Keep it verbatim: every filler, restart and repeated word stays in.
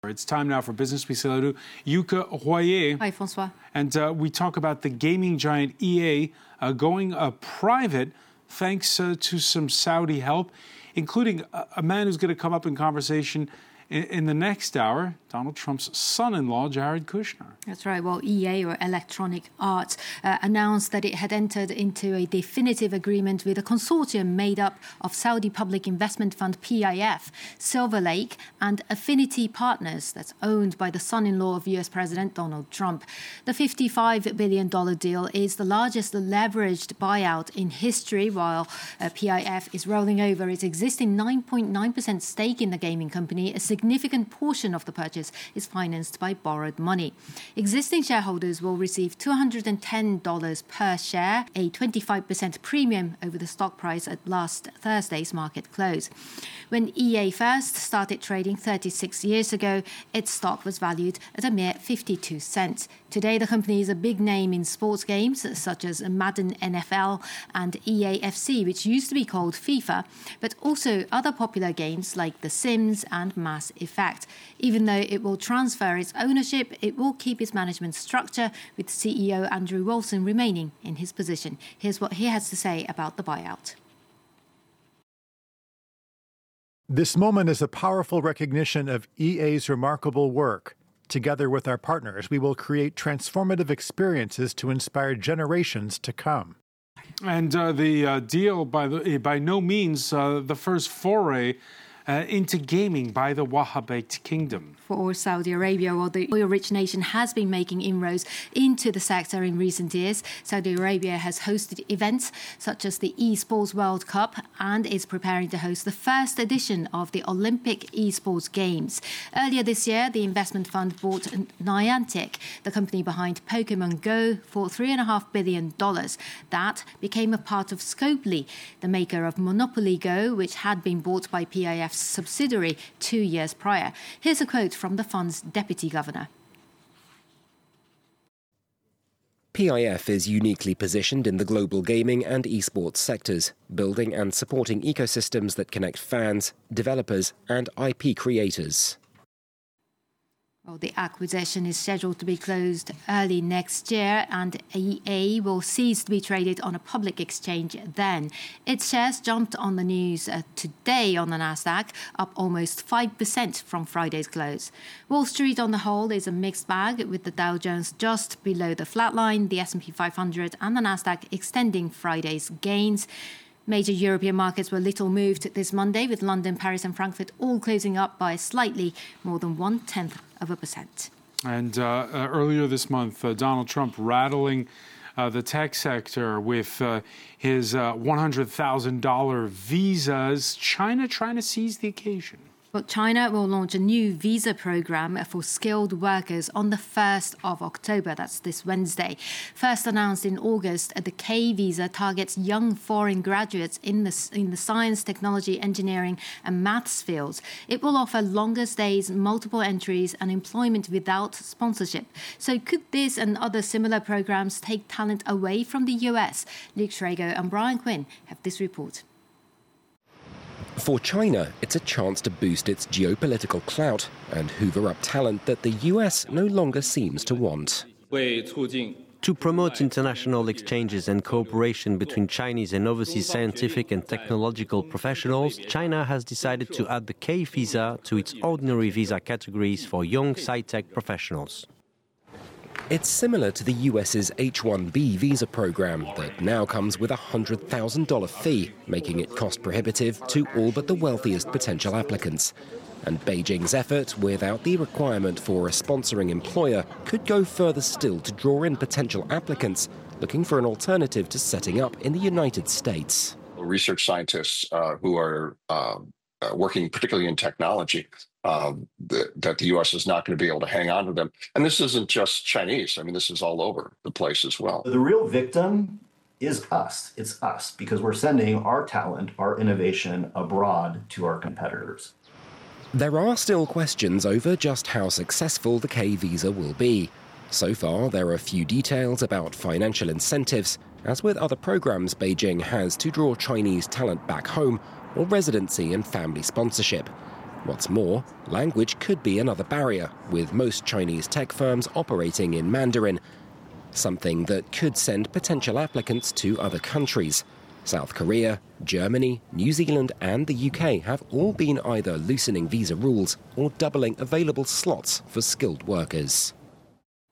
It's time now for Business. We say hello to Yuka Royer. Hi, Francois. And uh, we talk about the gaming giant E A uh, going uh, private thanks uh, to some Saudi help, including a, a man who's going to come up in conversation in, in the next hour, Donald Trump's son-in-law, Jared Kushner. That's right. Well, E A, or Electronic Arts, uh, announced that it had entered into a definitive agreement with a consortium made up of Saudi Public Investment Fund P I F, Silver Lake, and Affinity Partners, that's owned by the son-in-law of U S President Donald Trump. The fifty-five billion dollars deal is the largest leveraged buyout in history, while uh, P I F is rolling over its existing nine point nine percent stake in the gaming company. A significant portion of the purchase is financed by borrowed money. Existing shareholders will receive two hundred ten dollars per share, a twenty-five percent premium over the stock price at last Thursday's market close. When E A first started trading thirty-six years ago, its stock was valued at a mere fifty-two cents. Today, the company is a big name in sports games such as Madden N F L and E A F C, which used to be called FIFA, but also other popular games like The Sims and Mass Effect. Even though it will transfer its ownership, it will keep its management structure, with C E O Andrew Wilson remaining in his position. Here's what he has to say about the buyout. This moment is a powerful recognition of E A's remarkable work. Together with our partners, we will create transformative experiences to inspire generations to come. And uh, the uh, deal, by, the, by no means uh, the first foray Uh, into gaming by the Wahhabite Kingdom. For Saudi Arabia, well, the oil-rich nation has been making inroads into the sector in recent years. Saudi Arabia has hosted events such as the Esports World Cup and is preparing to host the first edition of the Olympic Esports Games. Earlier this year, the investment fund bought Niantic, the company behind Pokemon Go, for three point five billion dollars. That became a part of Scopely, the maker of Monopoly Go, which had been bought by P I F subsidiary two years prior. Here's a quote from the fund's deputy governor. P I F is uniquely positioned in the global gaming and esports sectors, building and supporting ecosystems that connect fans, developers, and I P creators. Well, the acquisition is scheduled to be closed early next year, and E A will cease to be traded on a public exchange then. Its shares jumped on the news uh, today on the Nasdaq, up almost five percent from Friday's close. Wall Street on the whole is a mixed bag, with the Dow Jones just below the flat line, the S and P five hundred and the Nasdaq extending Friday's gains. Major European markets were little moved this Monday, with London, Paris and Frankfurt all closing up by slightly more than one-tenth of a percent. And uh, uh, earlier this month, uh, Donald Trump rattling uh, the tech sector with uh, his uh, one hundred thousand dollars visas. China trying to seize the occasion. Well, China will launch a new visa program for skilled workers on the first of October. That's this Wednesday. First announced in August, the K visa targets young foreign graduates in the, in the science, technology, engineering and maths fields. It will offer longer stays, multiple entries and employment without sponsorship. So could this and other similar programs take talent away from the U S? Luke Schrago and Brian Quinn have this report. For China, it's a chance to boost its geopolitical clout and hoover up talent that the U S no longer seems to want. To promote international exchanges and cooperation between Chinese and overseas scientific and technological professionals, China has decided to add the K visa to its ordinary visa categories for young sci-tech professionals. It's similar to the U S's H one B visa program that now comes with a one hundred thousand dollars fee, making it cost-prohibitive to all but the wealthiest potential applicants. And Beijing's effort, without the requirement for a sponsoring employer, could go further still to draw in potential applicants looking for an alternative to setting up in the United States. Research scientists uh, who are uh, working particularly in technology, Uh, that, that the U S is not going to be able to hang on to them. And this isn't just Chinese. I mean, this is all over the place as well. The real victim is us. It's us, because we're sending our talent, our innovation abroad to our competitors. There are still questions over just how successful the K visa will be. So far, there are few details about financial incentives. As with other programs Beijing has to draw Chinese talent back home, or residency and family sponsorship. What's more, language could be another barrier, with most Chinese tech firms operating in Mandarin, something that could send potential applicants to other countries. South Korea, Germany, New Zealand and the U K have all been either loosening visa rules or doubling available slots for skilled workers.